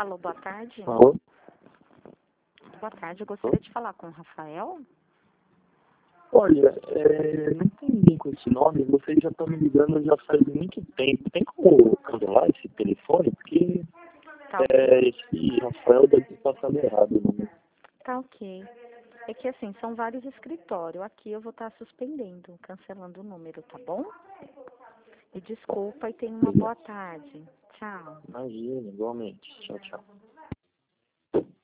Alô, boa tarde. Alô? Boa tarde, eu gostaria de falar com o Rafael. Olha, não tem ninguém com esse nome, vocês já estão me ligando já faz muito tempo. Tem como cancelar esse telefone? Porque Tá ok. esse Rafael deve ter passado errado o número. Tá ok. É que assim, são vários escritórios. Aqui eu vou estar suspendendo, cancelando o número, tá bom? E desculpa e tenha uma boa tarde. Tchau. Imagina, igualmente. Tchau, tchau.